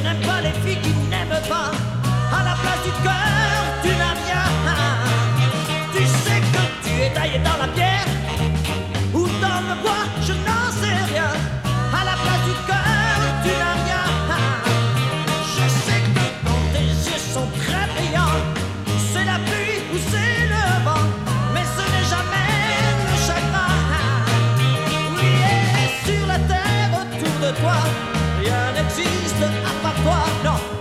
n'aime pas les filles qui n'aiment pas. À la place du cœur, tu n'as rien. Tu sais que tu es taillé dans la pierre ou dans le bois, je n'en sais rien. À la place du cœur, tu n'as rien. Je sais que quand tes yeux sont très brillants, c'est la pluie ou c'est le vent, mais ce n'est jamais le chagrin. Oui, et sur la terre autour de toi, rien n'existe à part toi, non.